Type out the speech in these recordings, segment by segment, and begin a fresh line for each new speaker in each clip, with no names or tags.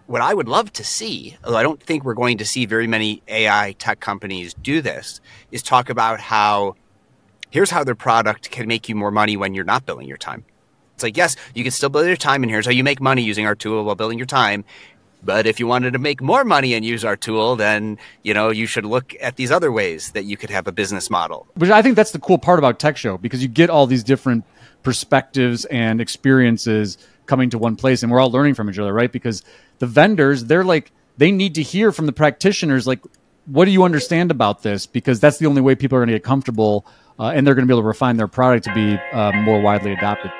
what I would love to see, although I don't think we're going to see very many AI tech companies do this, is talk about how here's how their product can make you more money when you're not billing your time. It's like, yes, you can still bill your time, and here's how you make money using our tool while billing your time. But if you wanted to make more money and use our tool, then, you should look at these other ways that you could have a business model.
Which I think that's the cool part about Tech Show, because you get all these different perspectives and experiences coming to one place, and we're all learning from each other, right? Because the vendors, they need to hear from the practitioners, like, what do you understand about this? Because that's the only way people are going to get comfortable, and they're going to be able to refine their product to be more widely adopted.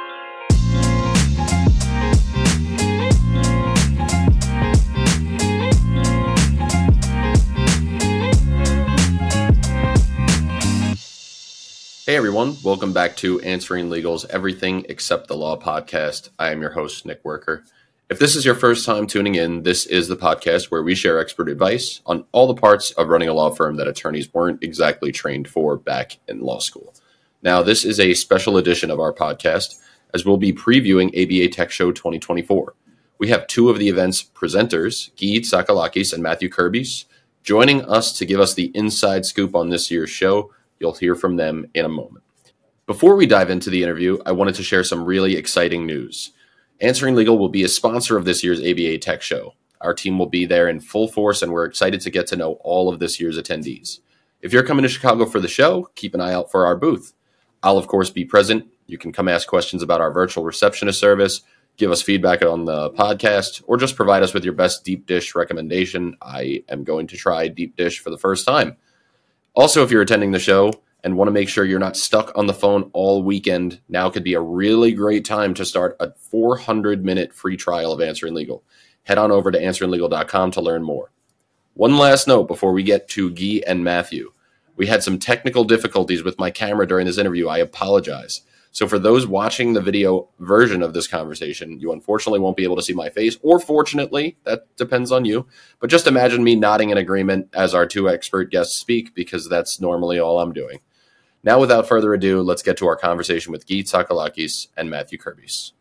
Hey everyone, welcome back to Answering Legal's Everything Except the Law podcast. I am your host, Nick Worker. If this is your first time tuning in, this is the podcast where we share expert advice on all the parts of running a law firm that attorneys weren't exactly trained for back in law school. Now, this is a special edition of our podcast, as we'll be previewing ABA Tech Show 2024. We have two of the event's presenters, Guy Tsakalakis and Matthew Kirbies, joining us to give us the inside scoop on this year's show. You'll hear from them in a moment. Before we dive into the interview, I wanted to share some really exciting news. Answering Legal will be a sponsor of this year's ABA Tech Show. Our team will be there in full force, and we're excited to get to know all of this year's attendees. If you're coming to Chicago for the show, keep an eye out for our booth. I'll, of course, be present. You can come ask questions about our virtual receptionist service, give us feedback on the podcast, or just provide us with your best deep dish recommendation. I am going to try deep dish for the first time. Also, if you're attending the show and want to make sure you're not stuck on the phone all weekend, now could be a really great time to start a 400-minute free trial of Answering Legal. Head on over to answeringlegal.com to learn more. One last note before we get to Guy and Matthew. We had some technical difficulties with my camera during this interview. I apologize. So for those watching the video version of this conversation, you unfortunately won't be able to see my face, or fortunately, that depends on you. But just imagine me nodding in agreement as our two expert guests speak, because that's normally all I'm doing. Now, without further ado, let's get to our conversation with Guy Tsakalakis and Matthew Kirbies.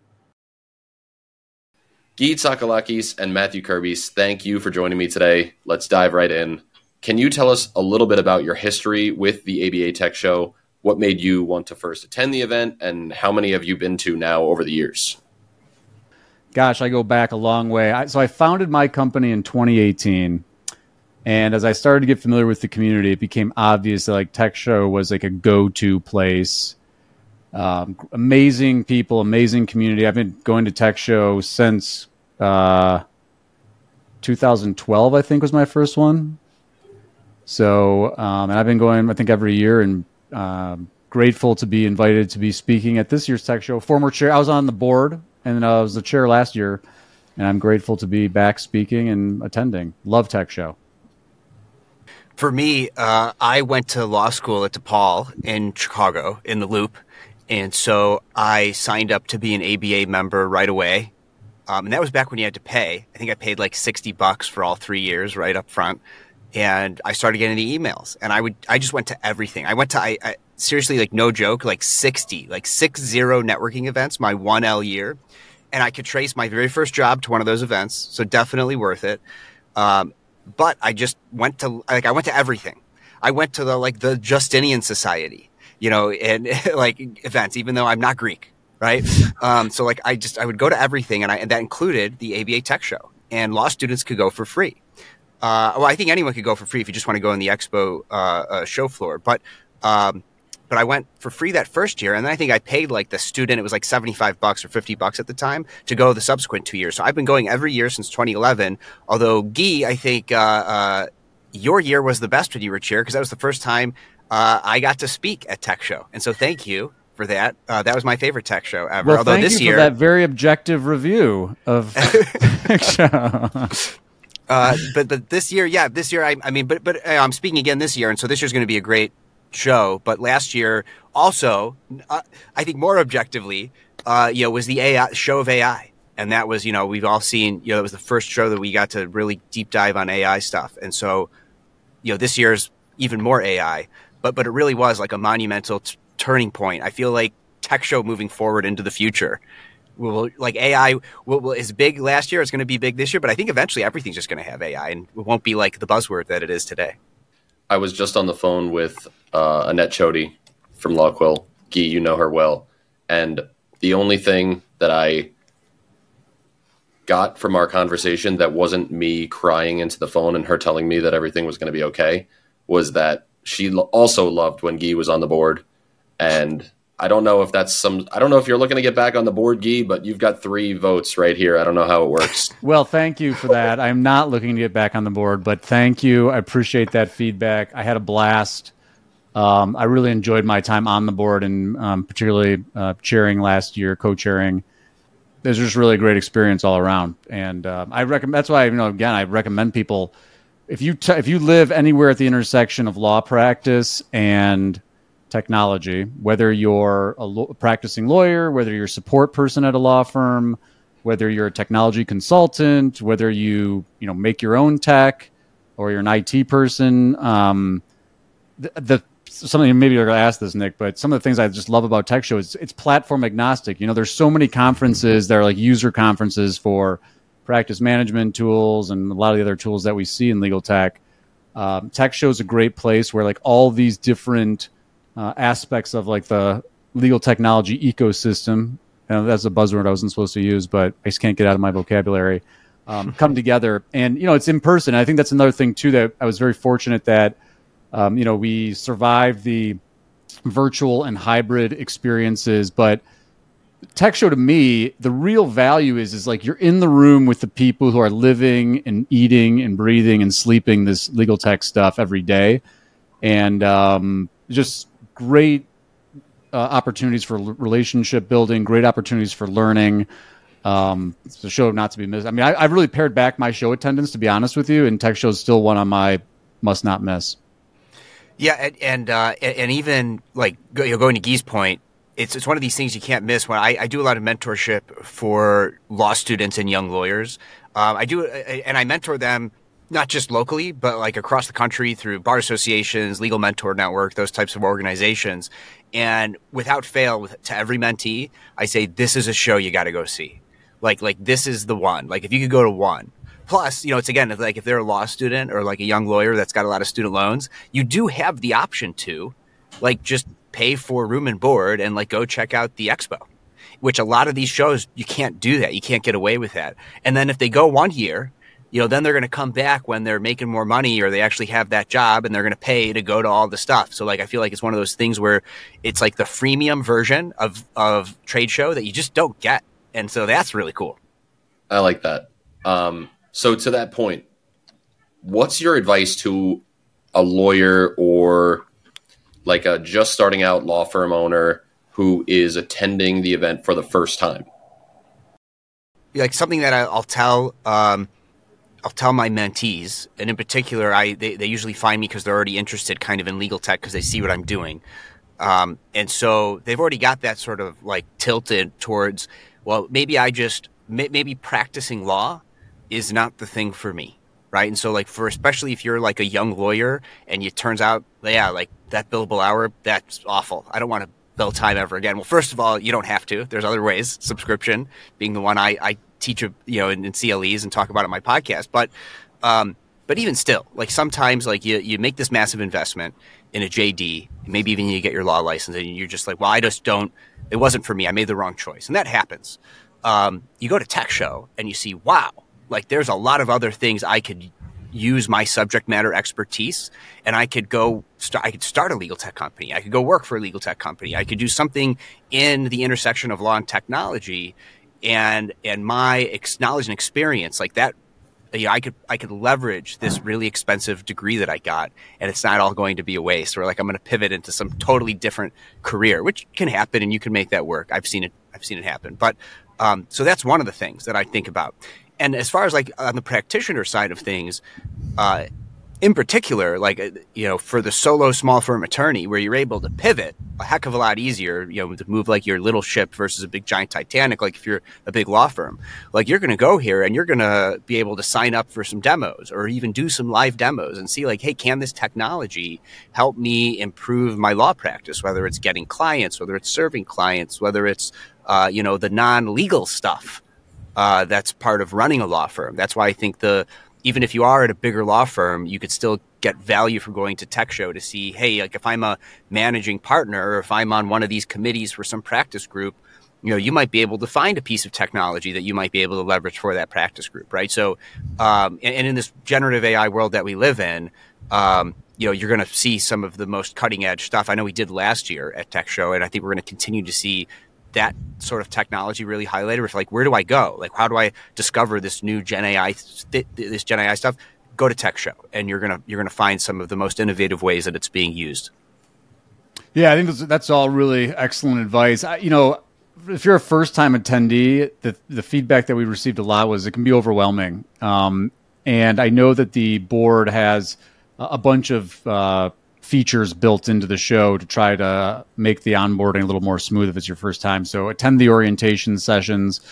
Guy Tsakalakis and Matthew Kirbies, thank you for joining me today. Let's dive right in. Can you tell us a little bit about your history with the ABA Tech Show? What made you want to first attend the event, and how many have you been to now over the years?
Gosh, I go back a long way. So I founded my company in 2018, and as I started to get familiar with the community, it became obvious that Tech Show was like a go-to place. Amazing people, amazing community. I've been going to Tech Show since 2012, I think was my first one. So, and I've been going, I think, every year, and grateful to be invited to be speaking at this year's Tech Show. Former chair, I was on the board, and I was the chair last year, and I'm grateful to be back speaking and attending. Love Tech Show.
For me, I went to law school at DePaul in Chicago, in the Loop, and so I signed up to be an ABA member right away. And that was back when you had to pay. I think I paid like $60 for all 3 years right up front. And I started getting the emails, and I just went to everything. I went to, I seriously, like, no joke, like 60 networking events my 1L year. And I could trace my very first job to one of those events. So definitely worth it. But I just went to, I went to everything. I went to the Justinian Society, and events, even though I'm not Greek. Right. So I would go to everything, and that included the ABA Tech Show, and law students could go for free. Well, I think anyone could go for free if you just want to go on the expo show floor. But I went for free that first year, and then I think I paid the student. It was like $75 or $50 at the time to go the subsequent 2 years. So I've been going every year since 2011. Although Guy, I think your year was the best when you were chair, because that was the first time I got to speak at Tech Show, and so thank you for that. That was my favorite Tech Show ever.
Well,
although
thank
this
you
year,
for that very objective review of Tech Show.
But this year, I'm speaking again this year, and so this year's going to be a great show. But last year, also, I think more objectively, was the AI show of AI, and that was, we've all seen, it was the first show that we got to really deep dive on AI stuff, and so, this year's even more AI, but it really was like a monumental turning point. I feel like Tech Show moving forward into the future Like AI is big last year. It's going to be big this year, but I think eventually everything's just going to have AI, and it won't be like the buzzword that it is today.
I was just on the phone with Annette Chody from LawQuill. Guy, you know her well. And the only thing that I got from our conversation that wasn't me crying into the phone and her telling me that everything was going to be okay was that she also loved when Guy was on the board. And I don't know if I don't know if you're looking to get back on the board, Guy, but you've got 3 votes right here. I don't know how it works.
Well, thank you for that. I'm not looking to get back on the board, but thank you. I appreciate that feedback. I had a blast. I really enjoyed my time on the board, and particularly chairing last year, co-chairing. It was just really a great experience all around. And I recommend. That's why, again, I recommend people, if you live anywhere at the intersection of law practice and technology, whether you're a practicing lawyer, whether you're a support person at a law firm, whether you're a technology consultant, whether you make your own tech, or you're an IT person, something maybe you're going to ask this, Nick, but some of the things I just love about Tech Show is it's platform agnostic. There's so many conferences that are like user conferences for practice management tools and a lot of the other tools that we see in legal tech. Tech Show is a great place where like all these different aspects of like the legal technology ecosystem, and that's a buzzword I wasn't supposed to use, but I just can't get out of my vocabulary, come together. And, it's in person. I think that's another thing too, that I was very fortunate that, we survived the virtual and hybrid experiences, but Tech Show to me, the real value is like you're in the room with the people who are living and eating and breathing and sleeping this legal tech stuff every day. And just great opportunities for relationship building, great opportunities for learning. It's a show not to be missed. I mean, I've really pared back my show attendance, to be honest with you, and Tech Show is still one on my must not miss.
Yeah, and even like going to Guy's point, it's one of these things you can't miss. When I do a lot of mentorship for law students and young lawyers, I do, and I mentor them not just locally, but like across the country through bar associations, Legal Mentor Network, those types of organizations. And without fail, to every mentee, I say, this is a show you got to go see. Like this is the one. Like if you could go to one. Plus, it's again, if they're a law student or like a young lawyer that's got a lot of student loans, you do have the option to like just pay for room and board and like go check out the expo, which a lot of these shows, you can't do that. You can't get away with that. And then if they go 1 year, then they're going to come back when they're making more money or they actually have that job and they're going to pay to go to all the stuff. So like, I feel like it's one of those things where it's like the freemium version of trade show that you just don't get. And so that's really cool.
I like that. So to that point, what's your advice to a lawyer or like a just starting out law firm owner who is attending the event for the first time?
Like something that I'll tell my mentees, and in particular, they usually find me because they're already interested kind of in legal tech because they see what I'm doing. And so they've already got that sort of like tilted towards, well, maybe maybe practicing law is not the thing for me. Right. And so like especially if you're like a young lawyer and it turns out, yeah, like that billable hour, that's awful. I don't want to bill time ever again. Well, first of all, you don't have to. There's other ways, subscription being the one I teach, in CLEs and talk about on my podcast. But even still, like sometimes like you make this massive investment in a JD, maybe even you get your law license and you're just like, well, it wasn't for me. I made the wrong choice. And that happens. You go to Tech Show and you see, wow, like there's a lot of other things I could use my subject matter expertise, and I could start a legal tech company. I could go work for a legal tech company. I could do something in the intersection of law and technology, and my knowledge and experience like that. I could leverage this really expensive degree that I got, and it's not all going to be a waste. Or like I'm going to pivot into some totally different career, which can happen, and you can make that work. I've seen it happen. But so that's one of the things that I think about. And as far as like on the practitioner side of things, in particular, for the solo small firm attorney, where you're able to pivot a heck of a lot easier, to move like your little ship versus a big giant Titanic. Like if you're a big law firm, like you're going to go here and you're going to be able to sign up for some demos or even do some live demos and see like, hey, can this technology help me improve my law practice? Whether it's getting clients, whether it's serving clients, whether it's, the non-legal stuff that's part of running a law firm. That's why I think even if you are at a bigger law firm, you could still get value from going to Tech Show to see, hey, like if I'm a managing partner or if I'm on one of these committees for some practice group, you might be able to find a piece of technology that you might be able to leverage for that practice group, right? So, and in this generative AI world that we live in, you're going to see some of the most cutting edge stuff. I know we did last year at Tech Show, and I think we're going to continue to see that sort of technology really highlighted. With like, where do I go? Like, how do I discover this new Gen AI stuff? Go to Tech Show, and you're gonna find some of the most innovative ways that it's being used.
Yeah, I think that's all really excellent advice. If you're a first time attendee, the feedback that we received a lot was it can be overwhelming. And I know that the board has a bunch of features built into the show to try to make the onboarding a little more smooth if it's your first time. So attend the orientation sessions,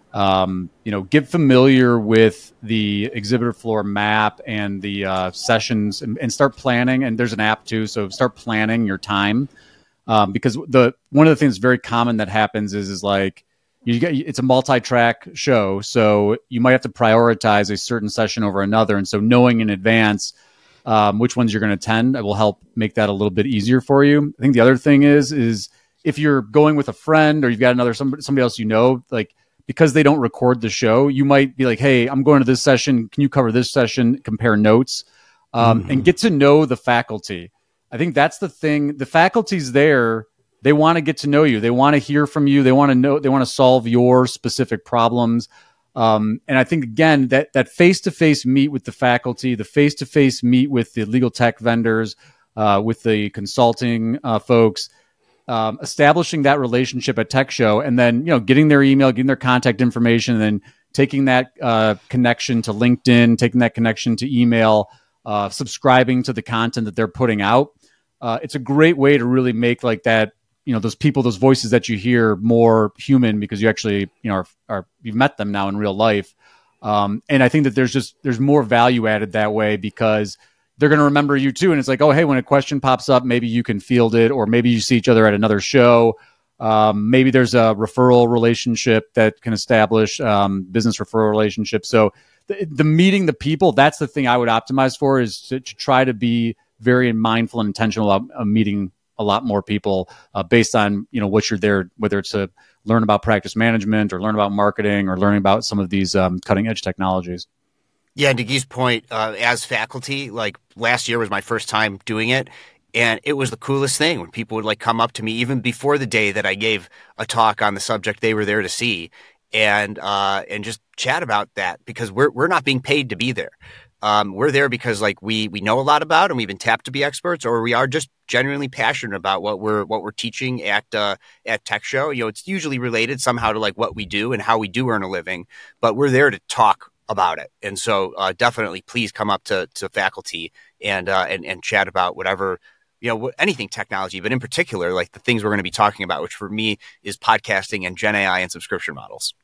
get familiar with the exhibitor floor map and the sessions and start planning. And there's an app too. So start planning your time. Because one of the things very common that happens is like it's a multi-track show. So you might have to prioritize a certain session over another. And so knowing in advance which ones you're going to attend, it will help make that a little bit easier for you. I think the other thing is if you're going with a friend or you've got somebody else, like because they don't record the show, you might be like, hey, I'm going to this session. Can you cover this session? Compare notes and get to know the faculty. I think that's the thing. The faculty's there. They want to get to know you. They want to hear from you. They want to solve your specific problems. And I think, again, that face-to-face meet with the faculty, the face-to-face meet with the legal tech vendors, with the consulting folks, establishing that relationship at Tech Show, and then, getting their email, getting their contact information, and then taking that connection to LinkedIn, taking that connection to email, subscribing to the content that they're putting out. It's a great way to really make like that, those people, those voices that you hear more human because you actually, you've met them now in real life. And I think that there's more value added that way because they're going to remember you too. And it's like, oh, hey, when a question pops up, maybe you can field it, or maybe you see each other at another show. Maybe there's a referral relationship that can establish business referral relationship. So the meeting the people, that's the thing I would optimize for, is to try to be very mindful and intentional about meeting a lot more people based on, what you're there, whether it's to learn about practice management or learn about marketing or learning about some of these cutting edge technologies.
Yeah. And to Guy's point, as faculty, like last year was my first time doing it. And it was the coolest thing when people would like come up to me even before the day that I gave a talk on the subject they were there to see and just chat about that, because we're not being paid to be there. We're there because like we know a lot about and we've been tapped to be experts, or we are just genuinely passionate about what we're teaching at Tech Show. It's usually related somehow to like what we do and how we do earn a living, but we're there to talk about it. And so definitely please come up to faculty and chat about whatever, anything technology, but in particular, like the things we're going to be talking about, which for me is podcasting and Gen AI and subscription models.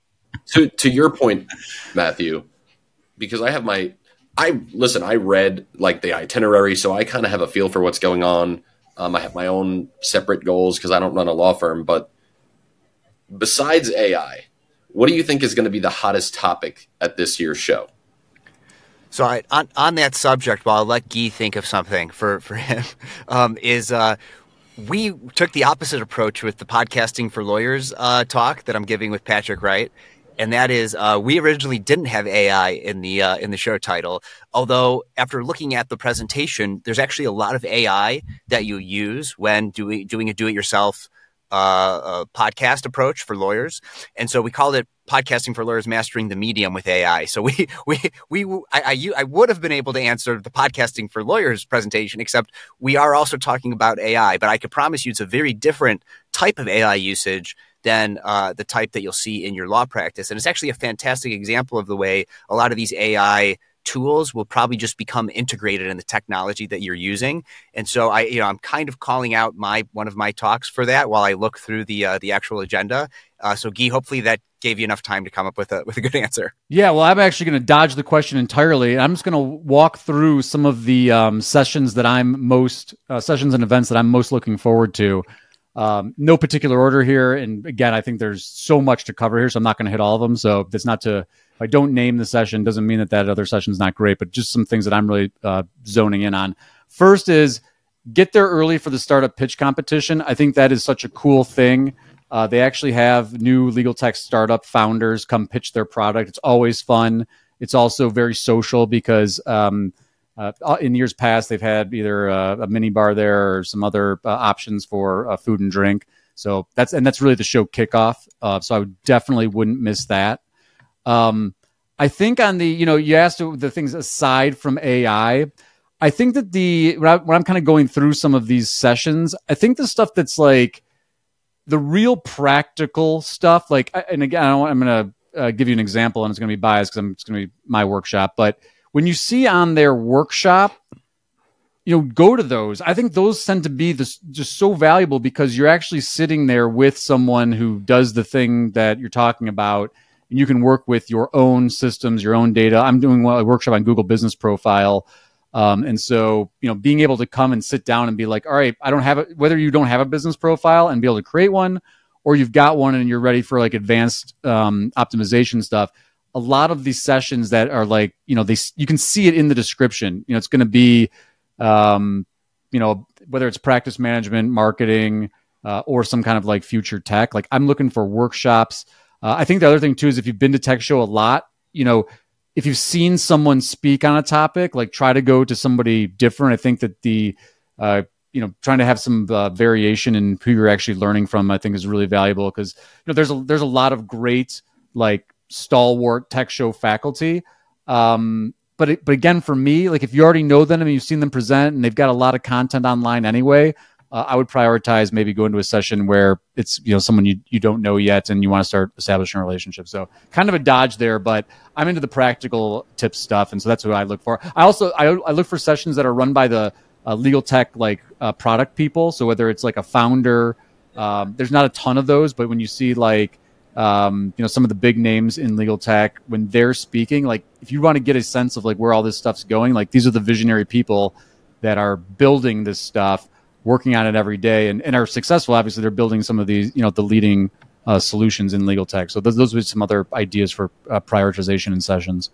To your point, Matthew, because I read like the itinerary, so I kind of have a feel for what's going on. I have my own separate goals because I don't run a law firm. But besides AI, what do you think is going to be the hottest topic at this year's show?
So on that subject, while I'll let Guy think of something for him, we took the opposite approach with the Podcasting for Lawyers talk that I'm giving with Patrick Wright. And that is, we originally didn't have AI in the show title. Although after looking at the presentation, there's actually a lot of AI that you use when doing a do-it-yourself podcast approach for lawyers. And so we called it Podcasting for Lawyers: Mastering the Medium with AI. So I would have been able to answer the Podcasting for Lawyers presentation, except we are also talking about AI. But I could promise you it's a very different type of AI usage than the type that you'll see in your law practice. And it's actually a fantastic example of the way a lot of these AI tools will probably just become integrated in the technology that you're using. And so I'm kind of calling out one of my talks for that while I look through the actual agenda. So Guy, hopefully that gave you enough time to come up with a good answer.
Yeah, well, I'm actually going to dodge the question entirely. I'm just going to walk through some of the sessions and events that I'm most looking forward to. No particular order here. And again, I think there's so much to cover here, so I'm not going to hit all of them. So if I don't name the session, doesn't mean that other session is not great, but just some things that I'm really zoning in on. First is get there early for the startup pitch competition. I think that is such a cool thing. They actually have new legal tech startup founders come pitch their product. It's always fun. It's also very social because in years past, they've had either a mini bar there or some other options for food and drink. So that's really the show kickoff. So I definitely wouldn't miss that. I think on the, you asked the things aside from AI, I think that when I'm kind of going through some of these sessions, I think the stuff that's like the real practical stuff, and again, I'm going to give you an example, and it's going to be biased because it's going to be my workshop. But when you see on their workshop, go to those. I think those tend to be just so valuable because you're actually sitting there with someone who does the thing that you're talking about, and you can work with your own systems, your own data. I'm doing a workshop on Google Business Profile. And so, being able to come and sit down and be like, all right, whether you don't have a business profile and be able to create one, or you've got one and you're ready for like advanced optimization stuff. A lot of these sessions that are like, you can see it in the description. It's going to be, whether it's practice management, marketing, or some kind of like future tech. Like I'm looking for workshops. I think the other thing too is if you've been to Tech Show a lot, if you've seen someone speak on a topic, like try to go to somebody different. I think that trying to have some variation in who you're actually learning from, I think is really valuable because there's a lot of great like stalwart Tech Show faculty. But again, for me, like if you already know them and you've seen them present and they've got a lot of content online anyway, I would prioritize maybe going to a session where it's someone you don't know yet and you want to start establishing a relationship. So kind of a dodge there, but I'm into the practical tips stuff, and so that's what I look for. I look for sessions that are run by the legal tech product people. So whether it's like a founder, there's not a ton of those, but when you see like some of the big names in legal tech when they're speaking, like if you want to get a sense of like where all this stuff's going, like these are the visionary people that are building this stuff, working on it every day and are successful. Obviously they're building some of these, the leading solutions in legal tech. So those would be some other ideas for prioritization in sessions.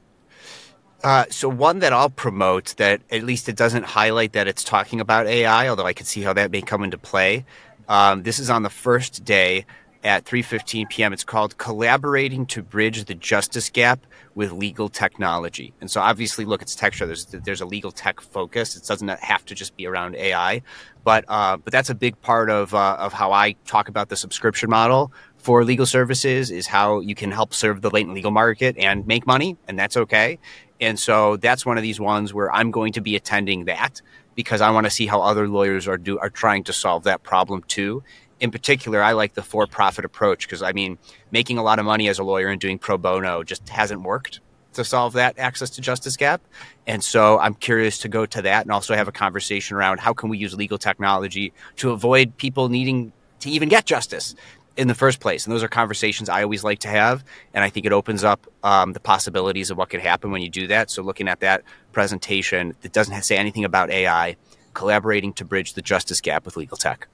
So one that I'll promote that at least it doesn't highlight that it's talking about AI, although I could see how that may come into play. This is on the first day at 3:15 p.m. It's called Collaborating to Bridge the Justice Gap with Legal Technology. And so obviously, look, it's tech show. There's a legal tech focus. It doesn't have to just be around AI. But that's a big part of how I talk about the subscription model for legal services is how you can help serve the latent legal market and make money, and that's okay. And so that's one of these ones where I'm going to be attending that because I want to see how other lawyers are trying to solve that problem too. In particular, I like the for-profit approach because, making a lot of money as a lawyer and doing pro bono just hasn't worked to solve that access to justice gap. And so I'm curious to go to that and also have a conversation around how can we use legal technology to avoid people needing to even get justice in the first place. And those are conversations I always like to have. And I think it opens up the possibilities of what could happen when you do that. So looking at that presentation that doesn't say anything about AI, collaborating to bridge the justice gap with legal tech.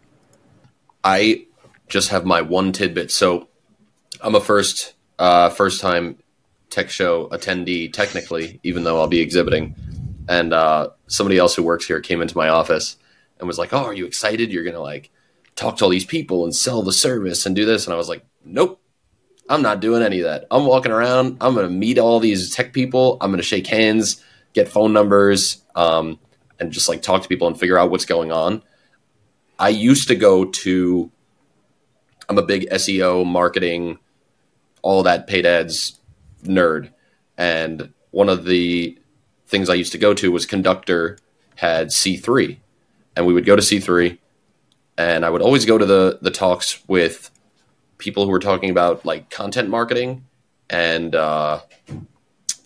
I just have my one tidbit. So I'm a first time Tech Show attendee, technically, even though I'll be exhibiting. And somebody else who works here came into my office and was like, "Oh, are you excited? You're going to talk to all these people and sell the service and do this." And I was like, "Nope, I'm not doing any of that. I'm walking around. I'm going to meet all these tech people. I'm going to shake hands, get phone numbers, and just talk to people and figure out what's going on." I used to go to, I'm a big SEO, marketing, all that paid ads nerd. And one of the things I used to go to was Conductor had C3. And we would go to C3 and I would always go to the talks with people who were talking about content marketing and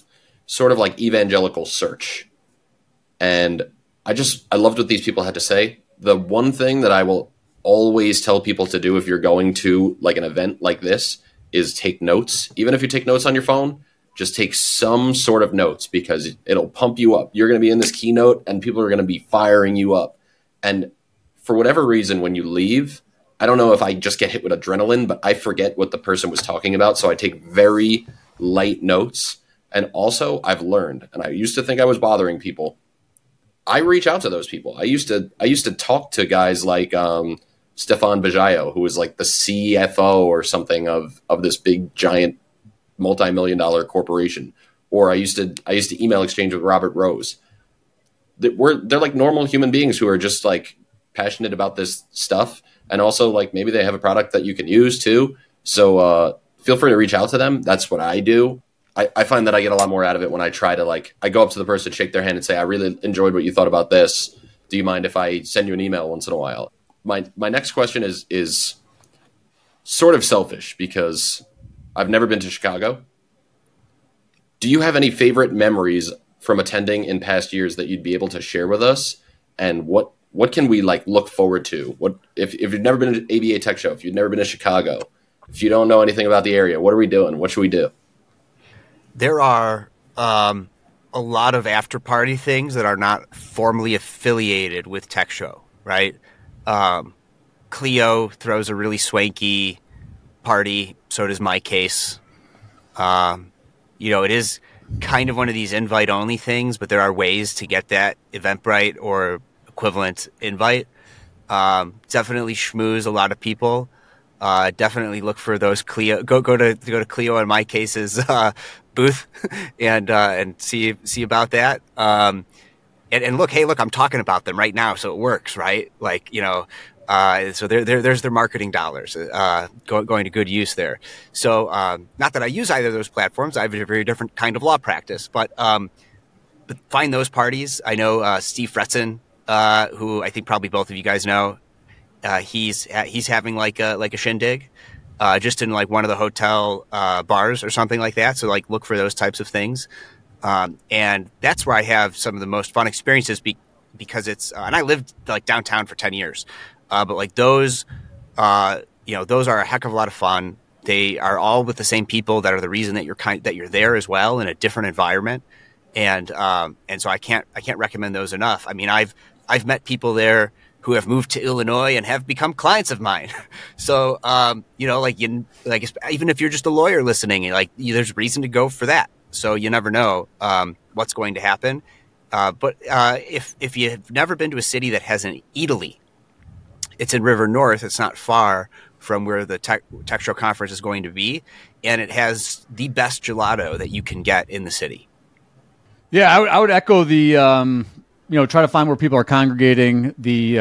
sort of like evangelical search. And I loved what these people had to say. The one thing that I will always tell people to do if you're going to like an event like this is take notes. Even if you take notes on your phone, just take some sort of notes, because it'll pump you up. You're going to be in this keynote and people are going to be firing you up. And for whatever reason, when you leave, I don't know if I just get hit with adrenaline, but I forget what the person was talking about. So I take very light notes. And also I've learned, and I used to think I was bothering people, I reach out to those people. I used to talk to guys like Stefan Bajayo, who was like the CFO or something of this big giant multi-million-dollar corporation. Or I used to email exchange with Robert Rose. They're like normal human beings who are just like passionate about this stuff, and also like maybe they have a product that you can use too. So feel free to reach out to them. That's what I do. I find that I get a lot more out of it when I try to I go up to the person, shake their hand and say, I really enjoyed what you thought about this. Do you mind if I send you an email once in a while? My next question is sort of selfish, because I've never been to Chicago. Do you have any favorite memories from attending in past years that you'd be able to share with us? And what can we look forward to? What if you've never been to ABA Tech Show, if you've never been to Chicago, if you don't know anything about the area, what are we doing? What should we do?
There are a lot of after party things that are not formally affiliated with Tech Show, right? Clio throws a really swanky party. So does My Case. It is kind of one of these invite only things, but there are ways to get that Eventbrite or equivalent invite. Definitely schmooze a lot of people. Definitely look for those Clio. Go to Clio and My Case's booth and see about that. And look, I'm talking about them right now, so it works, right? So there's their marketing dollars going to good use there. So not that I use either of those platforms. I have a very different kind of law practice, but find those parties. I know Steve Fretzen, who I think probably both of you guys know. He's having like a shindig, just in one of the hotel bars or something like that. So look for those types of things, and that's where I have some of the most fun experiences because it's and I lived downtown for 10 years, but those those are a heck of a lot of fun. They are all with the same people that are the reason that you're there as well, in a different environment, and so I can't recommend those enough. I mean, I've met people there who have moved to Illinois and have become clients of mine. So, even if you're just a lawyer listening, there's reason to go for that. So you never know what's going to happen. But if you've never been to a city that has an Eataly, it's in River North. It's not far from where the Tech Show conference is going to be, and it has the best gelato that you can get in the city.
Yeah, I would echo the. Try to find where people are congregating. The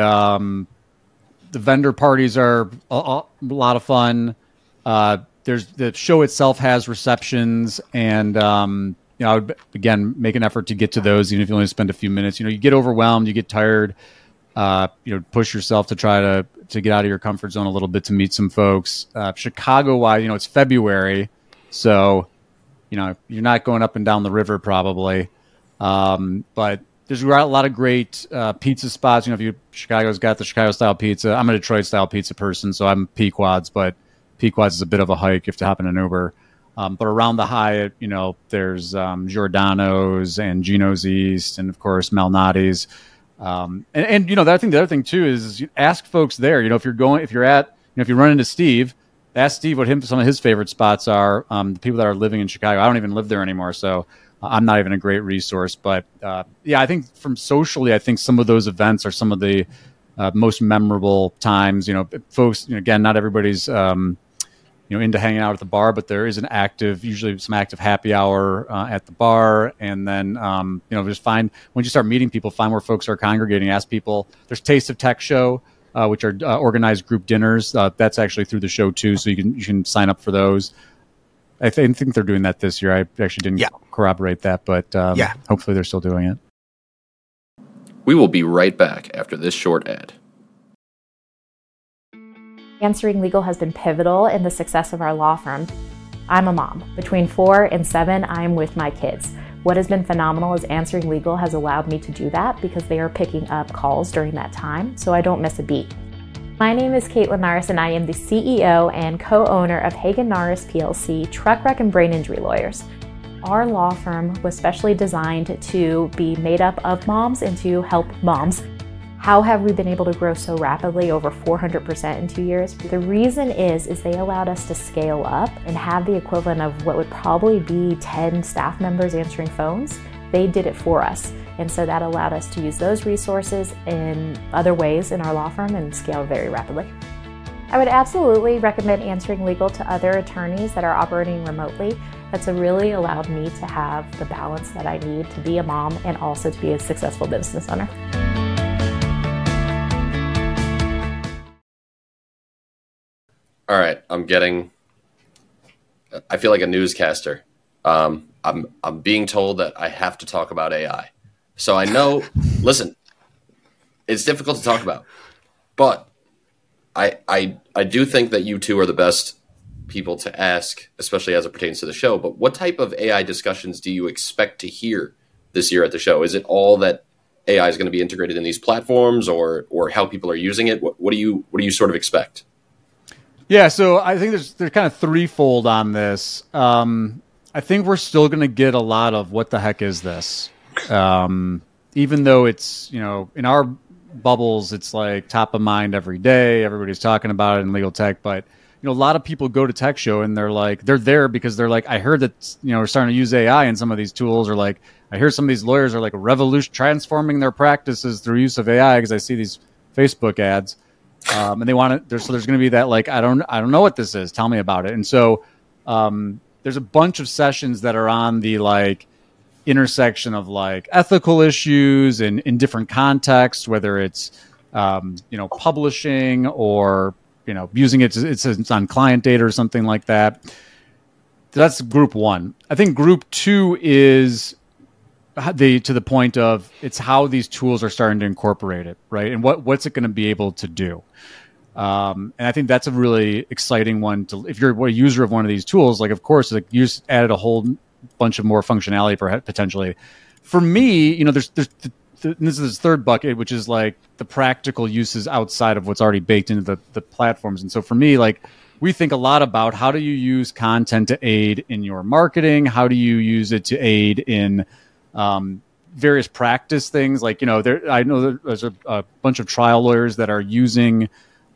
vendor parties are a lot of fun. There's the show itself has receptions, and I would again make an effort to get to those, even if you only spend a few minutes. You get overwhelmed, you get tired. Push yourself to try to get out of your comfort zone a little bit to meet some folks. Chicago-wise, it's February, so you're not going up and down the river probably, but there's a lot of great pizza spots. Chicago's got the Chicago-style pizza. I'm a Detroit-style pizza person, so I'm Pequod's, but Pequod's is a bit of a hike. You have to hop in an Uber. But around the Hyatt, there's Giordano's and Gino's East, and, of course, Malnati's. And the other thing, too, is ask folks there. If you run into Steve, ask Steve what some of his favorite spots are. The people that are living in Chicago. I don't even live there anymore, so I'm not even a great resource, but I think from socially, I think some of those events are some of the most memorable times. Folks, again, not everybody's into hanging out at the bar, but there is usually some active happy hour at the bar, and then just find when you start meeting people, find where folks are congregating. Ask people. There's Taste of Tech Show, which are organized group dinners. That's actually through the show too, so you can sign up for those. I think they're doing that this year. I actually didn't corroborate that, but hopefully they're still doing it.
We will be right back after this short ad.
Answering Legal has been pivotal in the success of our law firm. I'm a mom. Between 4 and 7, I'm with my kids. What has been phenomenal is Answering Legal has allowed me to do that because they are picking up calls during that time, so I don't miss a beat. My name is Caitlin Norris, and I am the CEO and co-owner of Hagen Norris PLC, truck wreck and brain injury lawyers. Our law firm was specially designed to be made up of moms and to help moms. How have we been able to grow so rapidly, over 400% in 2 years? The reason is they allowed us to scale up and have the equivalent of what would probably be 10 staff members answering phones. They did it for us. And so that allowed us to use those resources in other ways in our law firm and scale very rapidly. I would absolutely recommend Answering Legal to other attorneys that are operating remotely. That's really allowed me to have the balance that I need to be a mom and also to be a successful business owner.
All right, I feel like a newscaster. I'm being told that I have to talk about AI. So I know, listen, it's difficult to talk about, but I do think that you two are the best people to ask, especially as it pertains to the show. But what type of AI discussions do you expect to hear this year at the show? Is it all that AI is going to be integrated in these platforms, or how people are using it? What do you sort of expect?
Yeah, so I think there's kind of threefold on this. I think we're still going to get a lot of what the heck is this? Even though it's, in our bubbles, it's like top of mind every day. Everybody's talking about it in legal tech, but a lot of people go to Tech Show and they're there because they're like, I heard that, we're starting to use AI in some of these tools, or like, I hear some of these lawyers are like transforming their practices through use of AI because I see these Facebook ads. And they want it. So there's going to be that, like, I don't know what this is. Tell me about it. And so there's a bunch of sessions that are on the like intersection of like ethical issues and in different contexts, whether it's publishing or using it's on client data or something like that. That's group one. I think group two is to the point of it's how these tools are starting to incorporate it, right? And what's it going to be able to do? And I think that's a really exciting one if you're a user of one of these tools, like, of course, like you just added a whole bunch of more functionality potentially. For me, there's this is this third bucket, which is like the practical uses outside of what's already baked into the platforms. And so for me, like, we think a lot about how do you use content to aid in your marketing? How do you use it to aid in various practice things? Like, I know there's a bunch of trial lawyers that are using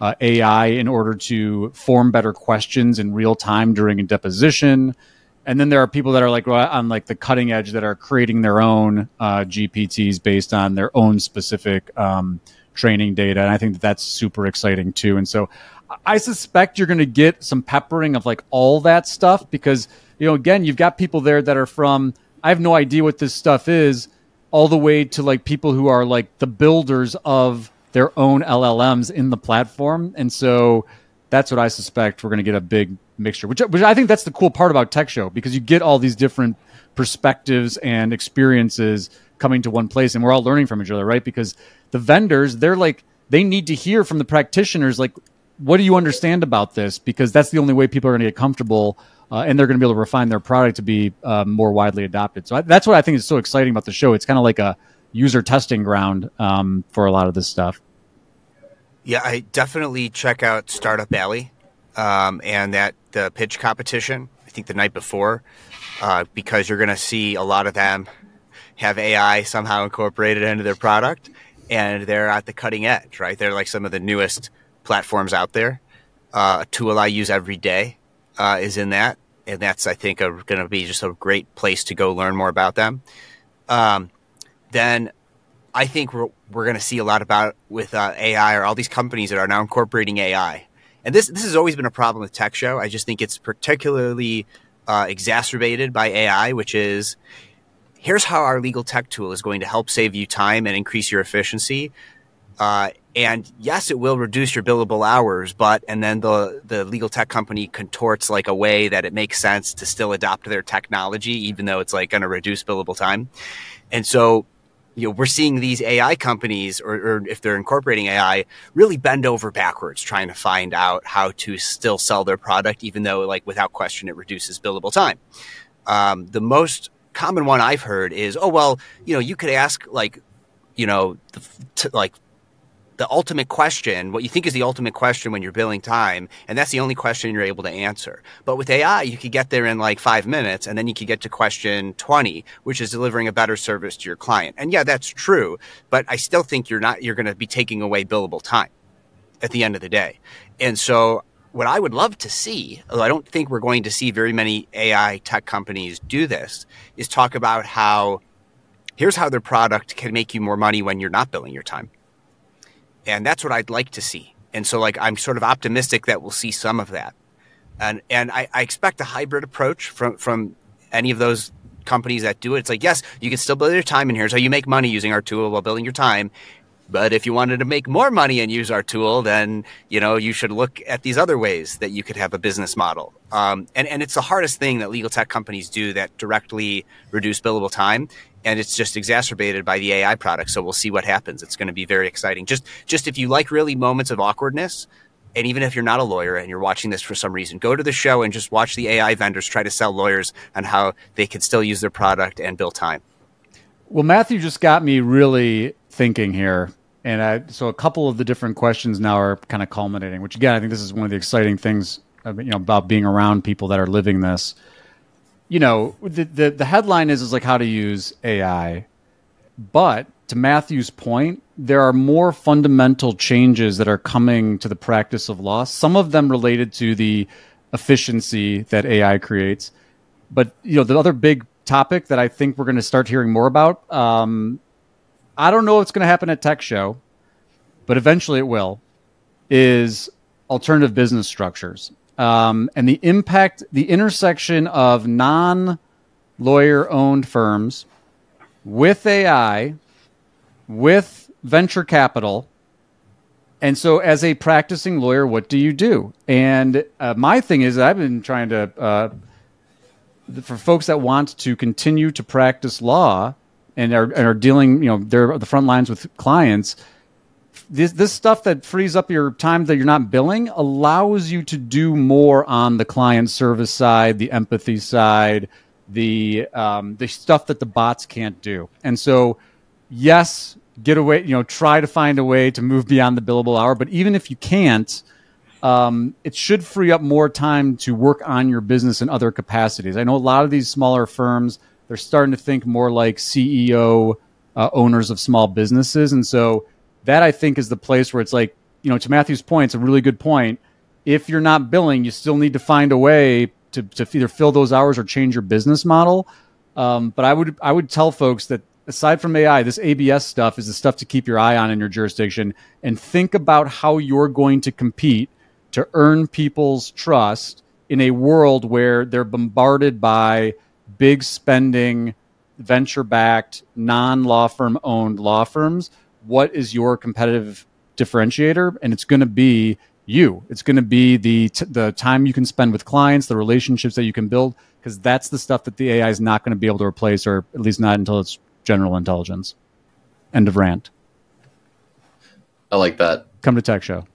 AI in order to form better questions in real time during a deposition. And then there are people that are like on like the cutting edge that are creating their own GPTs based on their own specific training data. And I think that's super exciting too. And so I suspect you're going to get some peppering of like all that stuff because, again, you've got people there that are from, I have no idea what this stuff is, all the way to like people who are like the builders of their own LLMs in the platform. And so that's what I suspect we're going to get a big mixture, which I think that's the cool part about Tech Show, because you get all these different perspectives and experiences coming to one place, and we're all learning from each other, right? Because the vendors, they need to hear from the practitioners, like, what do you understand about this? Because that's the only way people are going to get comfortable and they're going to be able to refine their product to be more widely adopted. So that's what I think is so exciting about the show. It's kind of like a user testing ground for a lot of this stuff.
Yeah, I definitely check out Startup Alley and the pitch competition, I think the night before, because you're going to see a lot of them have AI somehow incorporated into their product, and they're at the cutting edge, right? They're like some of the newest platforms out there. A tool I use every day is in that, and that's, I think, going to be just a great place to go learn more about them. Then I think we're going to see a lot about with AI, or all these companies that are now incorporating AI. And this has always been a problem with Tech Show. I just think it's particularly exacerbated by AI, which is, here's how our legal tech tool is going to help save you time and increase your efficiency. And yes, it will reduce your billable hours, and then the legal tech company contorts like a way that it makes sense to still adopt their technology, even though it's like going to reduce billable time. And so, we're seeing these AI companies, or if they're incorporating AI, really bend over backwards trying to find out how to still sell their product, even though, like, without question, it reduces billable time. The most common one I've heard is, oh, well, you could ask the ultimate question, what you think is the ultimate question when you're billing time, and that's the only question you're able to answer. But with AI, you could get there in like 5 minutes, and then you could get to question 20, which is delivering a better service to your client. And yeah, that's true, but I still think you're going to be taking away billable time at the end of the day. And so what I would love to see, although I don't think we're going to see very many AI tech companies do this, is talk about here's how their product can make you more money when you're not billing your time. And that's what I'd like to see. And so I'm sort of optimistic that we'll see some of that. And I expect a hybrid approach from any of those companies that do it. It's like, yes, you can still bill your time, and here's how you make money using our tool while billing your time. But if you wanted to make more money and use our tool, then, you should look at these other ways that you could have a business model. And it's the hardest thing that legal tech companies do that directly reduce billable time. And it's just exacerbated by the AI product. So we'll see what happens. It's going to be very exciting. Just if you like really moments of awkwardness, and even if you're not a lawyer and you're watching this for some reason, go to the show and just watch the AI vendors try to sell lawyers on how they can still use their product and bill time.
Well, Matthew just got me really thinking here. And so a couple of the different questions now are kind of culminating, which again, I think this is one of the exciting things about being around people that are living this. The headline is like how to use AI. But to Matthew's point, there are more fundamental changes that are coming to the practice of law, some of them related to the efficiency that AI creates. But, the other big topic that I think we're going to start hearing more about, I don't know what's going to happen at Tech Show, but eventually it will, is alternative business structures. And the impact, the intersection of non-lawyer-owned firms with AI, with venture capital. And so as a practicing lawyer, what do you do? And my thing is that I've been trying to, for folks that want to continue to practice law and are dealing, they're at the front lines with clients, this stuff that frees up your time that you're not billing allows you to do more on the client service side, the empathy side, the stuff that the bots can't do. And so, yes, get away, try to find a way to move beyond the billable hour. But even if you can't, it should free up more time to work on your business in other capacities. I know a lot of these smaller firms, they're starting to think more like CEO owners of small businesses. And so that, I think, is the place where it's like, to Matthew's point, it's a really good point. If you're not billing, you still need to find a way to either fill those hours or change your business model. But I would tell folks that aside from AI, this ABS stuff is the stuff to keep your eye on in your jurisdiction, and think about how you're going to compete to earn people's trust in a world where they're bombarded by big spending, venture-backed, non-law firm owned law firms. What is your competitive differentiator? And it's going to be you. It's going to be the time you can spend with clients, the relationships that you can build, because that's the stuff that the AI is not going to be able to replace, or at least not until it's general intelligence. End of rant.
I like that.
Come to Tech Show.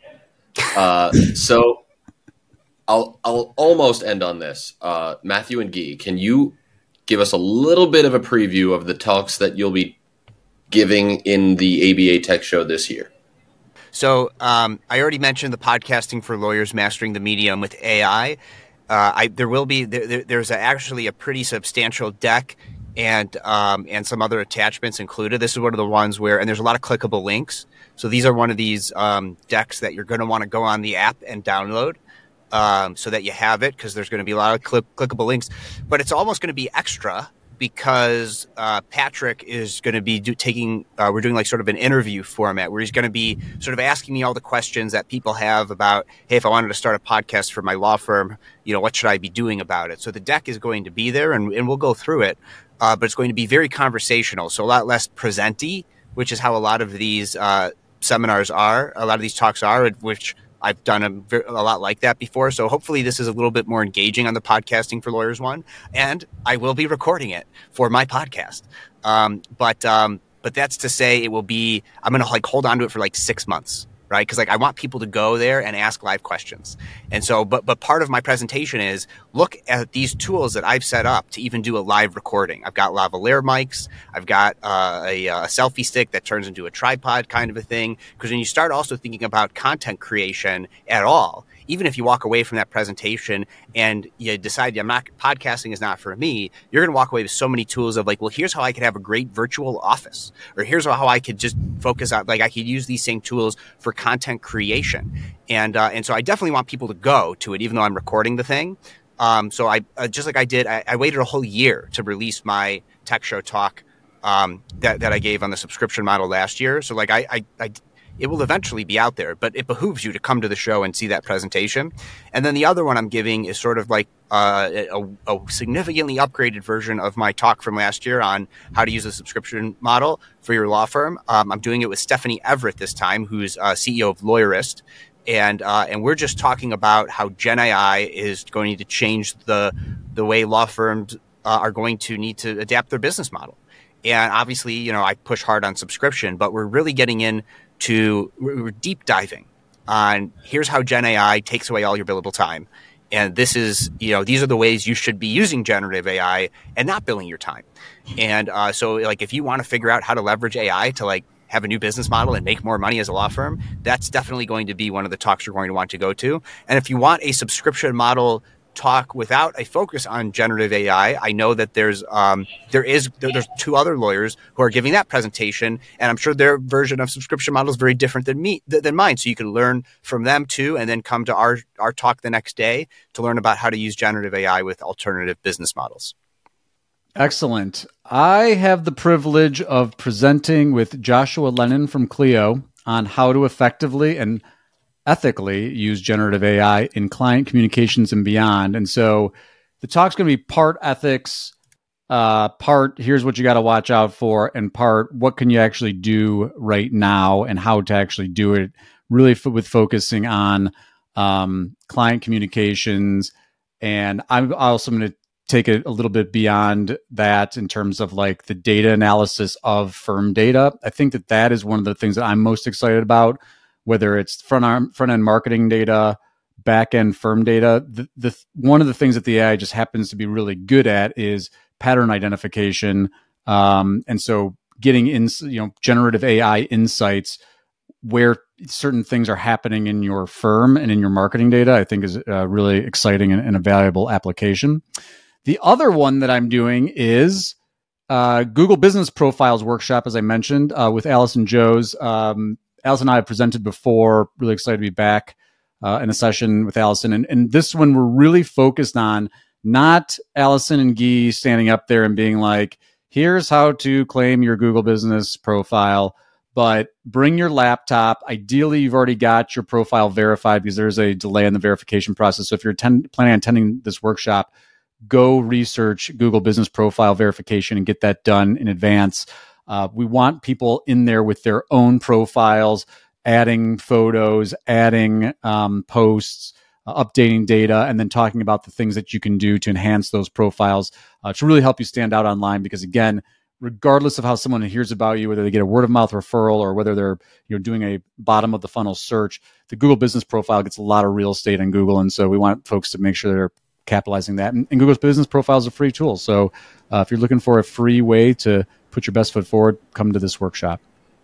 So I'll almost end on this. Matthew and Guy, can you give us a little bit of a preview of the talks that you'll be giving in the ABA Tech Show this year?
So I already mentioned the podcasting for lawyers, mastering the medium with AI. There's actually a pretty substantial deck and some other attachments included. This is one of the ones where, and there's a lot of clickable links. So these are one of these decks that you're going to want to go on the app and download so that you have it, because there's going to be a lot of clickable links. But it's almost going to be extra because Patrick is going to be we're doing like sort of an interview format where he's going to be sort of asking me all the questions that people have about, hey, if I wanted to start a podcast for my law firm, what should I be doing about it? So the deck is going to be there, and we'll go through it, but it's going to be very conversational, so a lot less present-y, which is how a lot of these seminars are, a lot of these talks are, which I've done a lot like that before. So hopefully this is a little bit more engaging on the Podcasting for Lawyers one. And I will be recording it for my podcast. But that's to say it will be, I'm going to hold on to it for like 6 months. right? Because like I want people to go there and ask live questions. And so, but part of my presentation is look at these tools that I've set up to even do a live recording. I've got lavalier mics. I've got a selfie stick that turns into a tripod kind of a thing. Because when you start also thinking about content creation at all, even if you walk away from that presentation and you decide podcasting is not for me, you're going to walk away with so many tools of like, well, here's how I could have a great virtual office, or here's how I could just focus on, like I could use these same tools for content creation. And so I definitely want people to go to it, even though I'm recording the thing. So I, just like I did, I waited a whole year to release my Tech Show talk that I gave on the subscription model last year. So like it will eventually be out there, but it behooves you to come to the show and see that presentation. And then the other one I'm giving is sort of like a significantly upgraded version of my talk from last year on how to use a subscription model for your law firm. I'm doing it with Stephanie Everett this time, who's CEO of Lawyerist. And we're just talking about how Gen AI is going to change the way law firms are going to need to adapt their business model. And obviously, I push hard on subscription, but we're really getting we're deep diving on here's how Gen AI takes away all your billable time. And this is, these are the ways you should be using generative AI and not billing your time. And so like, if you want to figure out how to leverage AI to like have a new business model and make more money as a law firm, that's definitely going to be one of the talks you're going to want to go to. And if you want a subscription model talk without a focus on generative AI, I know that there's two other lawyers who are giving that presentation, and I'm sure their version of subscription model is very different than mine. So you can learn from them too, and then come to our talk the next day to learn about how to use generative AI with alternative business models.
Excellent. I have the privilege of presenting with Joshua Lennon from Clio on how to effectively and ethically use generative AI in client communications and beyond. And so the talk's going to be part ethics, part here's what you got to watch out for, and part what can you actually do right now and how to actually do it, really with focusing on client communications. And I'm also going to take it a little bit beyond that in terms of like the data analysis of firm data. I think that is one of the things that I'm most excited about, whether it's front-end marketing data, back-end firm data. The one of the things that the AI just happens to be really good at is pattern identification. And so getting generative AI insights where certain things are happening in your firm and in your marketing data, I think is really exciting and a valuable application. The other one that I'm doing is Google Business Profiles Workshop, as I mentioned, with Allison Joes. Allison and I have presented before, really excited to be back in a session with Allison. And this one, we're really focused on not Allison and Guy standing up there and being like, here's how to claim your Google Business Profile, but bring your laptop. Ideally, you've already got your profile verified because there's a delay in the verification process. So if you're planning on attending this workshop, go research Google Business Profile verification and get that done in advance. We want people in there with their own profiles, adding photos, adding posts, updating data, and then talking about the things that you can do to enhance those profiles to really help you stand out online. Because again, regardless of how someone hears about you, whether they get a word of mouth referral or whether they're doing a bottom of the funnel search, the Google Business Profile gets a lot of real estate on Google, and so we want folks to make sure they're capitalizing that. And Google's Business Profile is a free tool, so if you're looking for a free way to put your best foot forward, come to this workshop.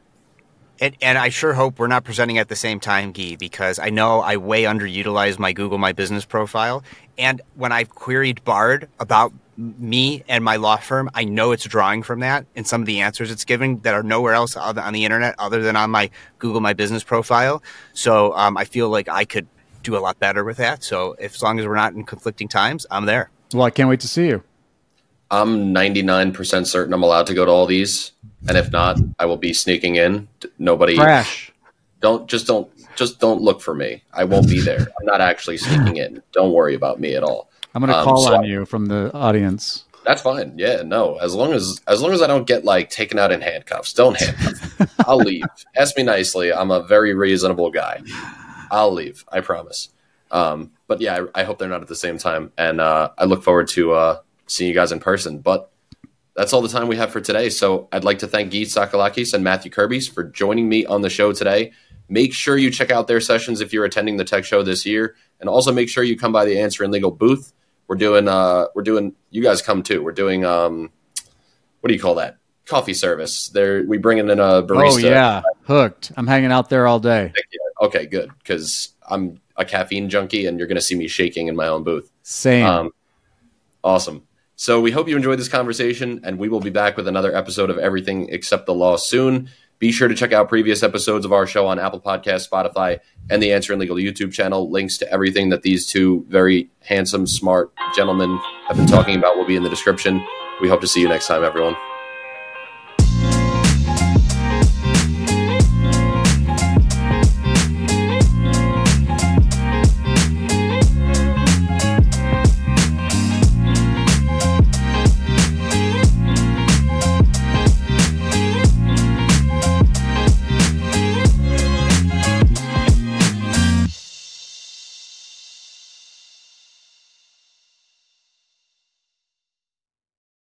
And I sure hope we're not presenting at the same time, Guy, because I know I way underutilized my Google My Business Profile. And when I've queried Bard about me and my law firm, I know it's drawing from that and some of the answers it's giving that are nowhere else on the internet other than on my Google My Business Profile. So I feel like I could do a lot better with that. So as long as we're not in conflicting times, I'm there.
Well, I can't wait to see you.
I'm 99% certain I'm allowed to go to all these, and if not, I will be sneaking in. Nobody
crash.
Don't look for me. I won't be there. I'm not actually sneaking in. Don't worry about me at all.
I'm going to call on you from the audience.
That's fine. Yeah, no. As long as I don't get like taken out in handcuffs, don't handcuff me. I'll leave. Ask me nicely. I'm a very reasonable guy. I'll leave. I promise. But yeah, I hope they're not at the same time, and I look forward to seeing you guys in person. But that's all the time we have for today. So I'd like to thank Guy Sakalakis and Matthew Kirby for joining me on the show today. Make sure you check out their sessions if you're attending the tech show this year, and also make sure you come by the Answering Legal booth. We're doing, you guys come too. We're doing, what do you call that? Coffee service. We bring in a barista.
Oh yeah, hooked. I'm hanging out there all day.
Okay, good, because I'm a caffeine junkie, and you're going to see me shaking in my own booth.
Same.
Awesome. So we hope you enjoyed this conversation, and we will be back with another episode of Everything Except the Law soon. Be sure to check out previous episodes of our show on Apple Podcasts, Spotify, and the Answering Legal YouTube channel. Links to everything that these two very handsome, smart gentlemen have been talking about will be in the description. We hope to see you next time, everyone.